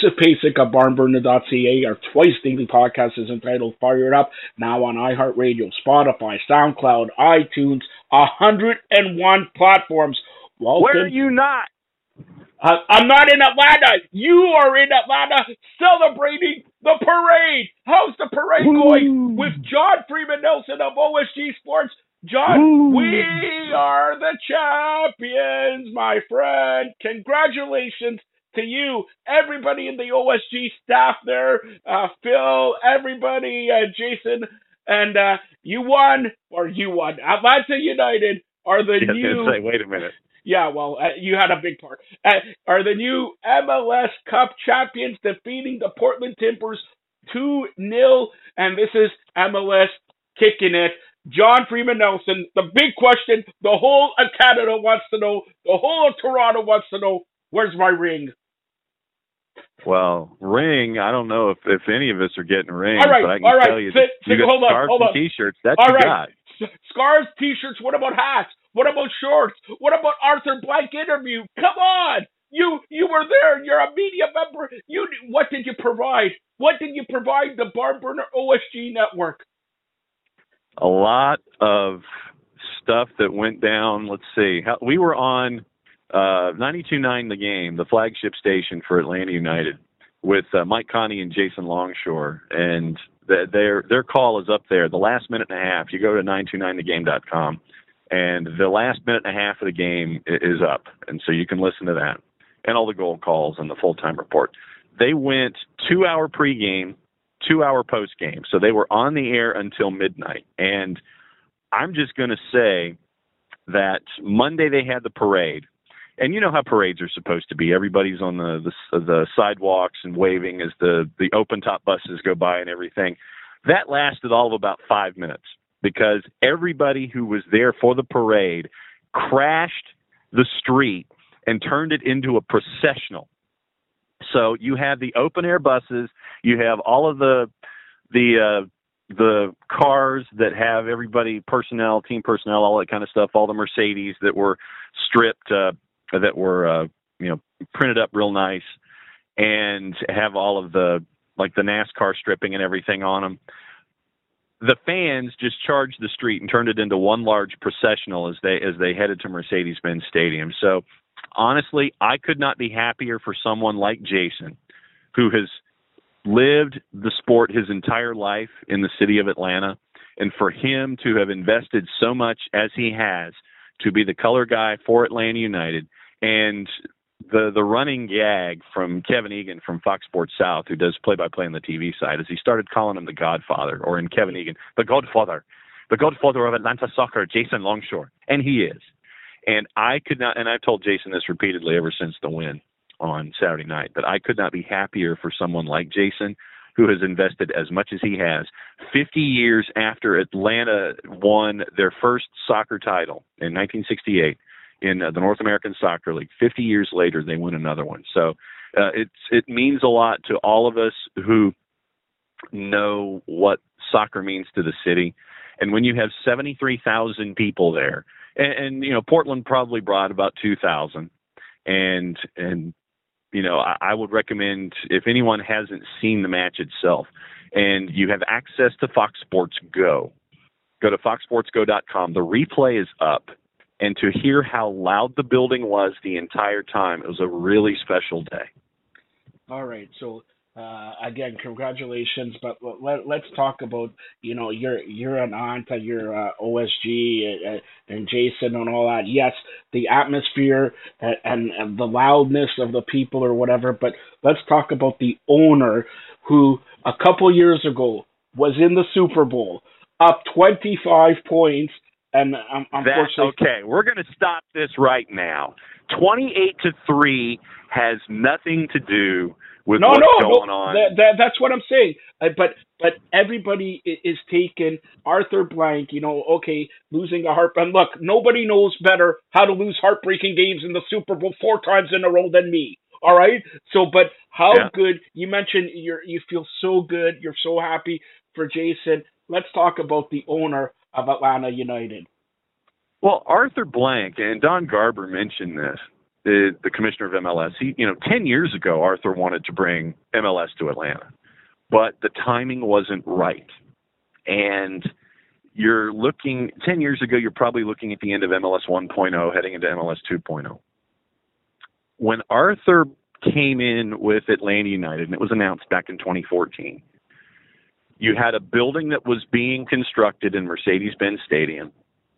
is Pasek of barnburner.ca. Our twice daily podcast is entitled Fire It Up, now on iHeartRadio, Spotify, SoundCloud, iTunes, 101 platforms. Welcome. Where are you not? I'm not in Atlanta. You are in Atlanta celebrating the parade. How's the parade going with John Freeman Nelson of OSG Sports? John, we are the champions, my friend. Congratulations to you, everybody in the OSG staff there, Phil, everybody, Jason, and you won. Atlanta United are the new... Wait a minute. Yeah, well, you had a big part. Are the new MLS Cup champions, defeating the Portland Timbers 2-0, and this is MLS kicking it. John Freeman Nelson, the big question, the whole of Canada wants to know, the whole of Toronto wants to know, where's my ring? Well, ring, I don't know if any of us are getting rings, all right, but I can tell you that you got scarves and T-shirts. That's all you got. Scarves, T-shirts, what about hats? What about shorts? What about Arthur Blank interview? Come on! You were there. You're a media member. What did you provide? What did you provide the Barnburner OSG network? A lot of stuff that went down. Let's see. We were on 92.9 The Game, the flagship station for Atlanta United, with Mike Connie and Jason Longshore, and their call is up there. The last minute and a half. You go to 929thegame.com. And the last minute and a half of the game is up. And so you can listen to that and all the goal calls and the full-time report. They went 2-hour pregame, 2-hour postgame. So they were on the air until midnight. And I'm just going to say that Monday they had the parade. And you know how parades are supposed to be. Everybody's on the sidewalks and waving as the open-top buses go by and everything. That lasted all of about 5 minutes, because everybody who was there for the parade crashed the street and turned it into a processional. So you have the open-air buses, you have all of the cars that have everybody, personnel, team personnel, all that kind of stuff, all the Mercedes that were stripped, that were printed up real nice, and have all of the NASCAR stripping and everything on them. The fans just charged the street and turned it into one large processional as they headed to Mercedes-Benz Stadium. So honestly, I could not be happier for someone like Jason, who has lived the sport his entire life in the city of Atlanta, and for him to have invested so much as he has to be the color guy for Atlanta United. And the running gag from Kevin Egan from Fox Sports South, who does play-by-play on the TV side, is he started calling him the Godfather, or in Kevin Egan, the Godfather of Atlanta soccer, Jason Longshore. And he is. And I could not, and I've told Jason this repeatedly ever since the win on Saturday night, that I could not be happier for someone like Jason, who has invested as much as he has. 50 years after Atlanta won their first soccer title in 1968 in the North American Soccer League, 50 years later, they win another one. So it means a lot to all of us who know what soccer means to the city. And when you have 73,000 people there, and Portland probably brought about 2,000, and I would recommend, if anyone hasn't seen the match itself, and you have access to Fox Sports Go to foxsportsgo.com. The replay is up, and to hear how loud the building was the entire time, it was a really special day. All right, so again, congratulations. But let's talk about you're an aunt, you're OSG, and Jason and all that. Yes, the atmosphere and the loudness of the people or whatever. But let's talk about the owner, who a couple years ago was in the Super Bowl, up 25 points. And unfortunately, okay, we're going to stop this right now. 28-3 has nothing to do with what's going on. That's what I'm saying. But everybody is taking Arthur Blank, losing a heart. And look, nobody knows better how to lose heartbreaking games in the Super Bowl 4 times in a row than me. All right. So, but how good, you mentioned you feel so good. You're so happy for Jason. Let's talk about the owner of Atlanta United. Well, Arthur Blank, and Don Garber mentioned this, the commissioner of MLS, 10 years ago, Arthur wanted to bring MLS to Atlanta, but the timing wasn't right. And you're looking, 10 years ago, you're probably looking at the end of MLS 1.0, heading into MLS 2.0. When Arthur came in with Atlanta United, and it was announced back in 2014, you had a building that was being constructed in Mercedes-Benz Stadium,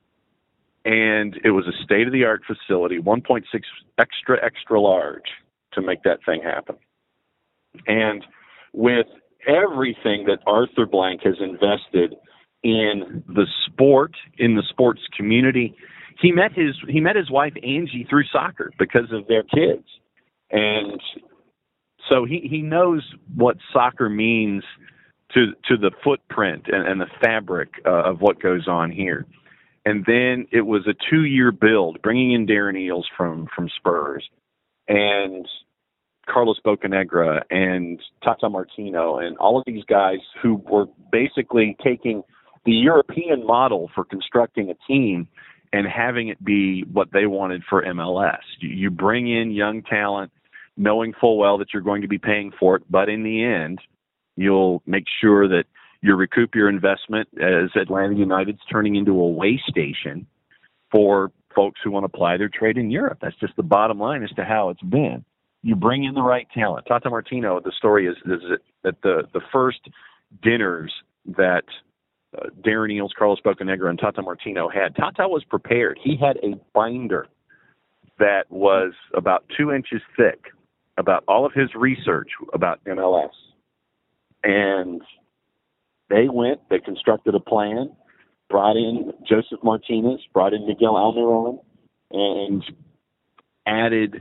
and it was a state-of-the-art facility, 1.6 extra large to make that thing happen. And with everything that Arthur Blank has invested in the sport, in the sports community, he met his wife Angie through soccer because of their kids. And so he knows what soccer means to the footprint and the fabric of what goes on here. And then it was a 2-year build, bringing in Darren Eales from Spurs, and Carlos Bocanegra and Tata Martino, and all of these guys who were basically taking the European model for constructing a team and having it be what they wanted for MLS. You bring in young talent, knowing full well that you're going to be paying for it, but in the end, you'll make sure that you recoup your investment, as Atlanta United's turning into a way station for folks who want to apply their trade in Europe. That's just the bottom line as to how it's been. You bring in the right talent. Tata Martino, the story is that the first dinners that Darren Eales, Carlos Bocanegra, and Tata Martino had, Tata was prepared. He had a binder that was about 2 inches thick about all of his research about MLS. And they constructed a plan, brought in Joseph Martinez, brought in Miguel Almiron, and added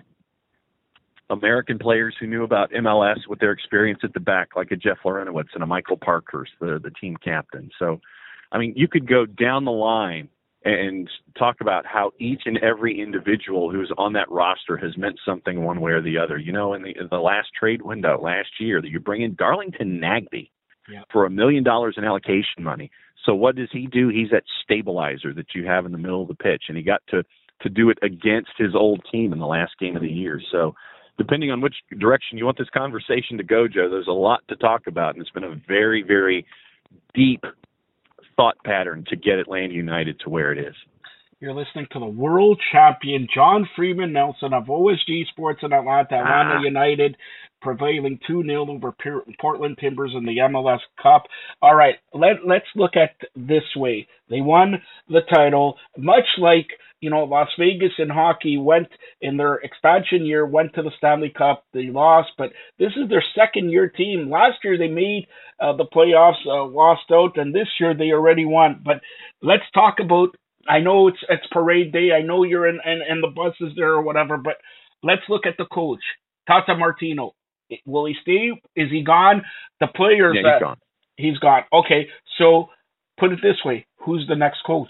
American players who knew about MLS with their experience at the back, like a Jeff Larentowicz and a Michael Parkhurst, the team captain. So, I mean, you could go down the line and talk about how each and every individual who's on that roster has meant something one way or the other. In the last trade window last year, that you bring in Darlington Nagbe for $1 million in allocation money. So what does he do? He's that stabilizer that you have in the middle of the pitch, and he got to do it against his old team in the last game of the year. So depending on which direction you want this conversation to go, Joe, there's a lot to talk about, and it's been a very, very deep thought pattern to get Atlanta United to where it is. You're listening to the world champion John Freeman Nelson of OSG Sports in Atlanta United, prevailing 2-0 over Portland Timbers in the MLS Cup. All right, let's look at this way. They won the title, much like Las Vegas in hockey went in their expansion year, went to the Stanley Cup. They lost, but this is their second-year team. Last year they made the playoffs, lost out, and this year they already won. But let's talk about, I know it's parade day. I know you're in the buses there or whatever, but let's look at the coach, Tata Martino. Will he stay? Is he gone? The players, he's gone. He's gone. Okay, so put it this way. Who's the next coach?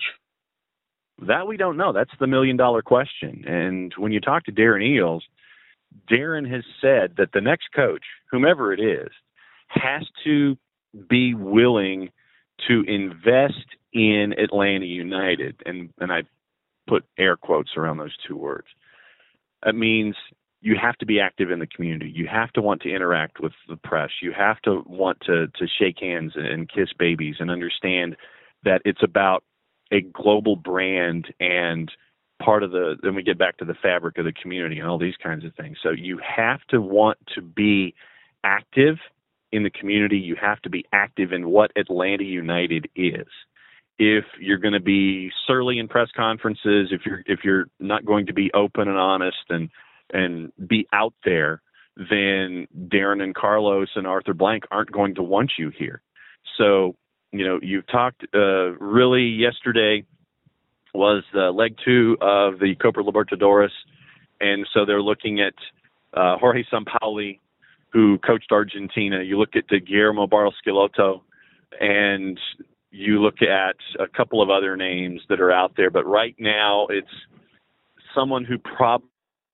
That we don't know. That's the $1 million question. And when you talk to Darren Eales, Darren has said that the next coach, whomever it is, has to be willing to invest in Atlanta United. And I put air quotes around those two words. That means you have to be active in the community. You have to want to interact with the press. You have to want to shake hands and kiss babies and understand that it's about a global brand and part of then we get back to the fabric of the community and all these kinds of things. So you have to want to be active in the community. You have to be active in what Atlanta United is. If you're going to be surly in press conferences, if you're not going to be open and honest and be out there, then Darren and Carlos and Arthur Blank aren't going to want you here. So, you've talked really yesterday was leg 2 of the Copa Libertadores. And so they're looking at Jorge Sampaoli, who coached Argentina. You look at Guillermo Barros Schelotto, and you look at a couple of other names that are out there. But right now it's someone who probably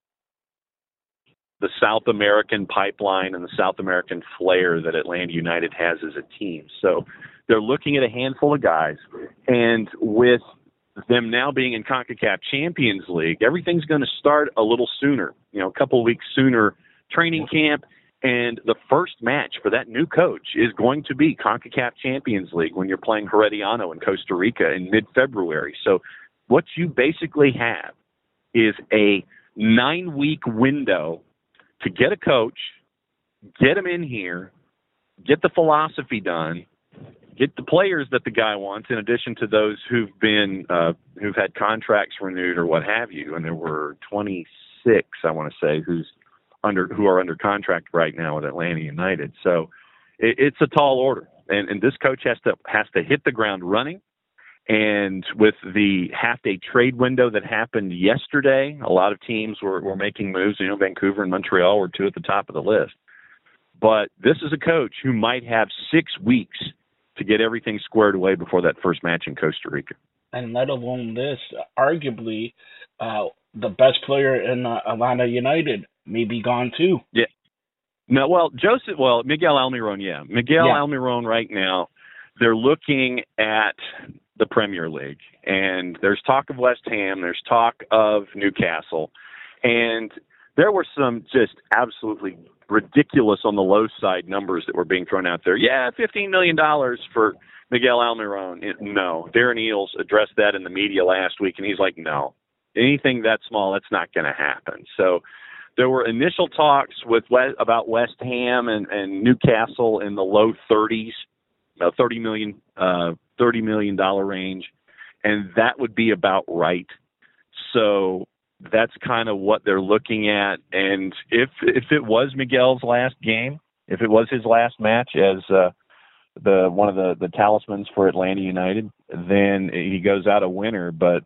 the South American pipeline and the South American flair that Atlanta United has as a team. So they're looking at a handful of guys. And with them now being in CONCACAF Champions League, everything's going to start a little sooner, a couple of weeks sooner, training camp. And the first match for that new coach is going to be CONCACAF Champions League when you're playing Herediano in Costa Rica in mid-February. So what you basically have is a 9-week window to get a coach, get him in here, get the philosophy done, get the players that the guy wants, in addition to those who've had contracts renewed or what have you. And there were 26, I want to say, who are under contract right now with Atlanta United. So it's a tall order, and this coach has to hit the ground running. And with the half-day trade window that happened yesterday, a lot of teams were making moves. Vancouver and Montreal were two at the top of the list. But this is a coach who might have 6 weeks to get everything squared away before that first match in Costa Rica. And let alone this, arguably the best player in Atlanta United may be gone too. Yeah. No, Miguel Almiron, yeah. Almiron right now, they're looking at the Premier League. And there's talk of West Ham, there's talk of Newcastle. And there were some just absolutely ridiculous on the low side numbers that were being thrown out there. Yeah, $15 million for Miguel Almiron. No. Darren Eales addressed that in the media last week, and he's like, no. Anything that small, that's not going to happen. So there were initial talks about West Ham and Newcastle in the low 30s, $30 million range, and that would be about right. So that's kind of what they're looking at. And if it was Miguel's last game, if it was his last match as one of the talismans for Atlanta United, then he goes out a winner. But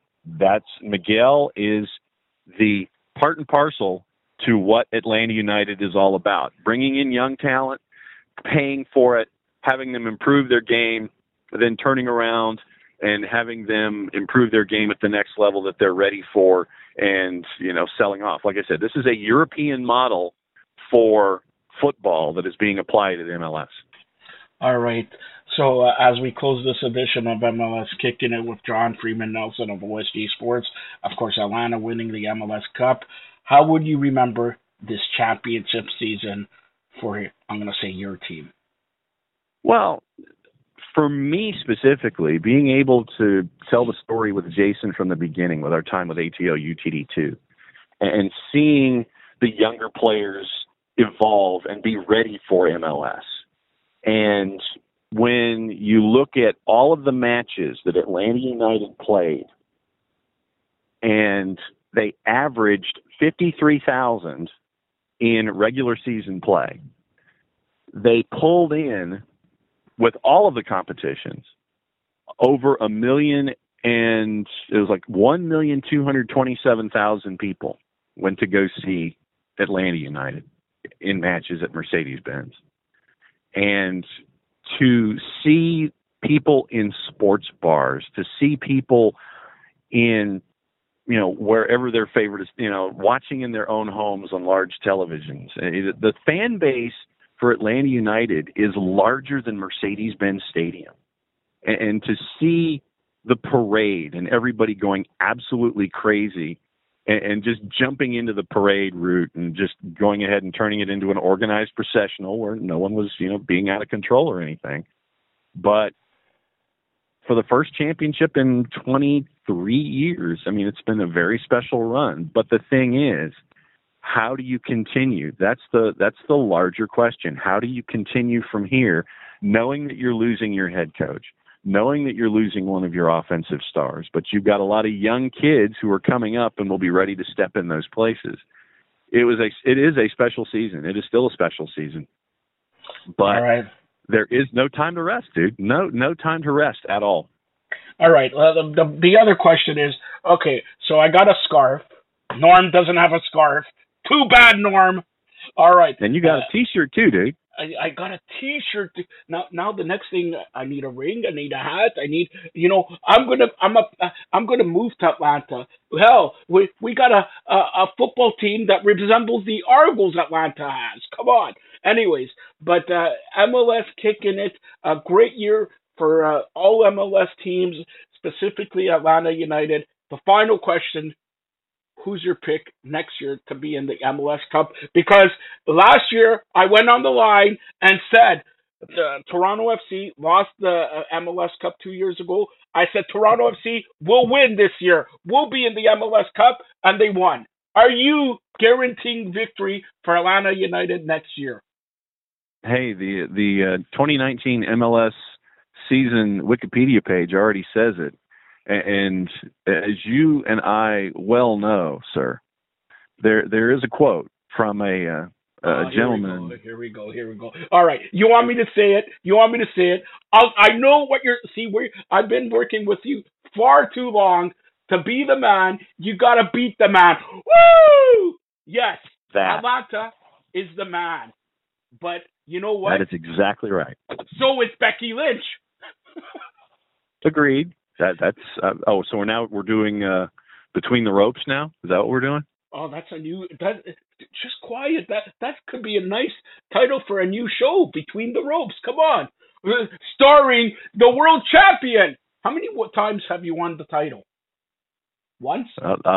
Miguel is the part and parcel to what Atlanta United is all about: bringing in young talent, paying for it, having them improve their game, then turning around and having them improve their game at the next level that they're ready for, and, selling off. Like I said, this is a European model for football that is being applied at MLS. All right. So as we close this edition of MLS Kicking It with John Freeman Nelson of OSG Sports, of course, Atlanta winning the MLS Cup, how would you remember this championship season for, I'm going to say, your team? Well, for me specifically, being able to tell the story with Jason from the beginning, with our time with ATO UTD2, and seeing the younger players evolve and be ready for MLS. And when you look at all of the matches that Atlanta United played, and they averaged 53,000 in regular season play, they pulled in, with all of the competitions, over 1 million, and it was like 1,227,000 people went to go see Atlanta United in matches at Mercedes-Benz. And to see people in sports bars, to see people in, wherever their favorite is, watching in their own homes on large televisions. The fan base for Atlanta United is larger than Mercedes-Benz Stadium. And to see the parade and everybody going absolutely crazy and just jumping into the parade route and just going ahead and turning it into an organized processional where no one was, being out of control or anything. But for the first championship in 23 years, it's been a very special run. But the thing is, how do you continue? That's the larger question. How do you continue from here, knowing that you're losing your head coach, knowing that you're losing one of your offensive stars, but you've got a lot of young kids who are coming up and will be ready to step in those places? It is a special season. It is still a special season. But there is no time to rest, dude. No time to rest at all. All right. Well, the other question is, okay, so I got a scarf. Norm doesn't have a scarf. Too bad, Norm. All right. And you got a T-shirt too, dude. I got a T-shirt. Now the next thing, I need a ring. I need a hat. I need, I'm gonna move to Atlanta. Hell, we got a football team that resembles the Argos Atlanta has. Come on. Anyways, but MLS Kicking It, a great year for all MLS teams, specifically Atlanta United. The final question, who's your pick next year to be in the MLS Cup? Because last year I went on the line and said Toronto FC lost the MLS Cup 2 years ago. I said Toronto FC will win this year. We'll be in the MLS Cup, and they won. Are you guaranteeing victory for Atlanta United next year? Hey, the 2019 MLS season Wikipedia page already says it. And as you and I well know, sir, there is a quote from a gentleman. Here we go. All right. You want me to say it? I know what you're. See, I've been working with you far too long. To be the man, you got to beat the man. Woo! Yes. Atlanta is the man. But you know what? That is exactly right. So is Becky Lynch. Agreed. That's so we're doing Between the Ropes now? Is that what we're doing? Oh, that's a new. Just quiet. That could be a nice title for a new show. Between the Ropes. Come on, starring the world champion. How many times have you won the title? Once.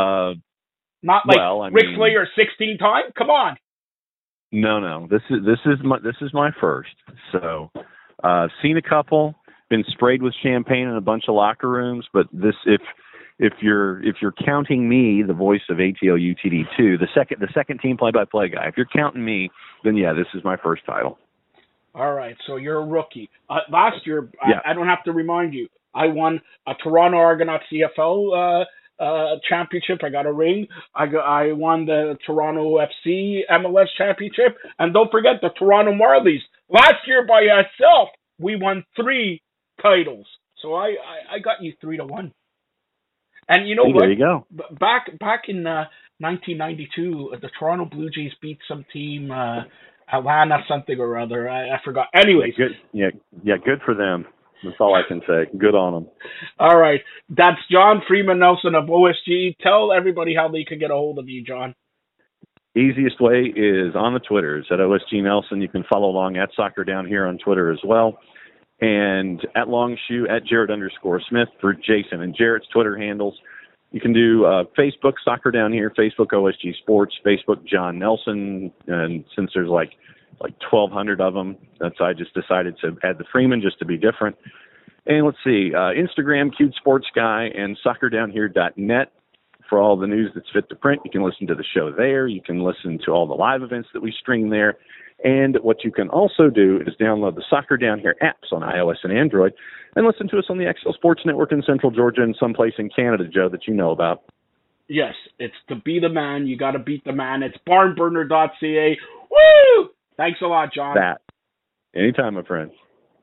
Not like Ric Flair 16 times. Come on. No. This is my first. So, seen a couple. Been sprayed with champagne in a bunch of locker rooms, but this if you're counting me, the voice of ATL UTD2, the second team play-by-play guy, if you're counting me, then yeah, this is my first title. All right, so you're a rookie. Last year, I don't have to remind you, I won a Toronto Argonauts CFL championship. I got a ring. I won the Toronto FC MLS championship, and don't forget the Toronto Marlies. Last year by itself, we won 3 titles. So I got you 3-1. And you know what? There you go. Back in 1992, the Toronto Blue Jays beat some team, Atlanta something or other. I forgot. Anyways. Good. Yeah, good for them. That's all I can say. Good on them. All right. That's John Freeman Nelson of OSG. Tell everybody how they can get a hold of you, John. Easiest way is on the Twitters at OSG Nelson. You can follow along at Soccer Down Here on Twitter as well. And at Longshoe at Jared_Smith for Jason and Jarrett's Twitter handles. You can do Facebook, Soccer Down Here, Facebook, OSG Sports, Facebook, John Nelson. And since there's like 1,200 of them, I just decided to add the Freeman just to be different. And let's see, Instagram, Cute Sports Guy, and SoccerDownHere.net for all the news that's fit to print. You can listen to the show there. You can listen to all the live events that we stream there. And what you can also do is download the Soccer Down Here apps on iOS and Android and listen to us on the XL Sports Network in Central Georgia and someplace in Canada, Joe, that you know about. Yes, it's to be the man. You got to beat the man. It's barnburner.ca. Woo! Thanks a lot, John. Anytime, my friend.